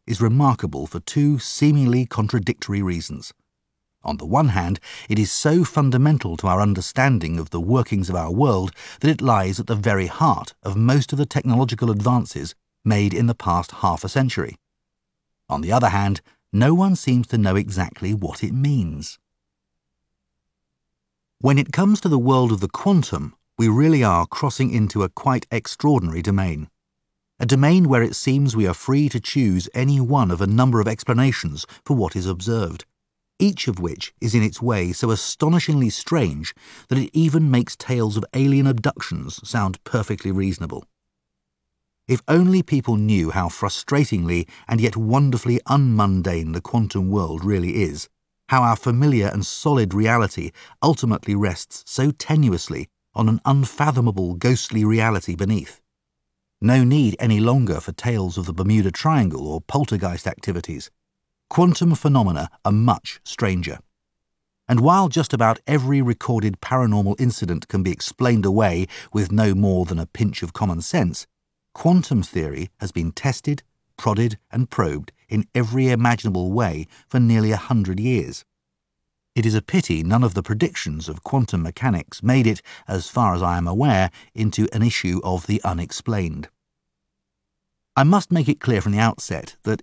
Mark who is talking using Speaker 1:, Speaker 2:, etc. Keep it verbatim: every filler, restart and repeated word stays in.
Speaker 1: is remarkable for two seemingly contradictory reasons. On the one hand, it is so fundamental to our understanding of the workings of our world that it lies at the very heart of most of the technological advances made in the past half a century. On the other hand, no one seems to know exactly what it means. When it comes to the world of the quantum, we really are crossing into a quite extraordinary domain. A domain where it seems we are free to choose any one of a number of explanations for what is observed, each of which is in its way so astonishingly strange that it even makes tales of alien abductions sound perfectly reasonable. If only people knew how frustratingly and yet wonderfully unmundane the quantum world really is, how our familiar and solid reality ultimately rests so tenuously on an unfathomable ghostly reality beneath. No need any longer for tales of the Bermuda Triangle or poltergeist activities. Quantum phenomena are much stranger. And while just about every recorded paranormal incident can be explained away with no more than a pinch of common sense, quantum theory has been tested, prodded and probed in every imaginable way for nearly a hundred years. It is a pity none of the predictions of quantum mechanics made it, as far as I am aware, into an issue of the unexplained. I must make it clear from the outset that